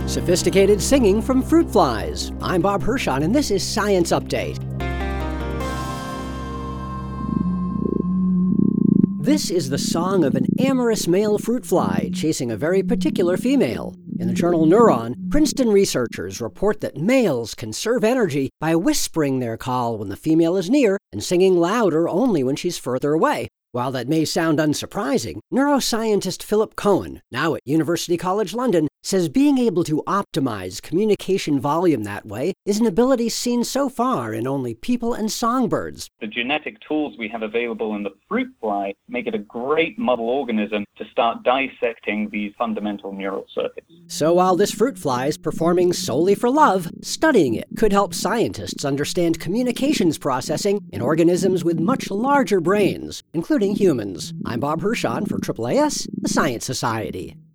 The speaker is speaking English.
Sophisticated singing from fruit flies. I'm Bob Hirschon, and this is Science Update. This is the song of an amorous male fruit fly chasing a very particular female. In the journal Neuron, Princeton researchers report that males conserve energy by whispering their call when the female is near and singing louder only when she's further away. While that may sound unsurprising, neuroscientist Philip Cohen, now at University College London, says being able to optimize communication volume that way is an ability seen so far in only people and songbirds. The genetic tools we have available in the fruit fly make it a great model organism to start dissecting these fundamental neural circuits. So while this fruit fly is performing solely for love, studying it could help scientists understand communications processing in organisms with much larger brains, including humans. I'm Bob Hirschon for AAAS, the Science Society.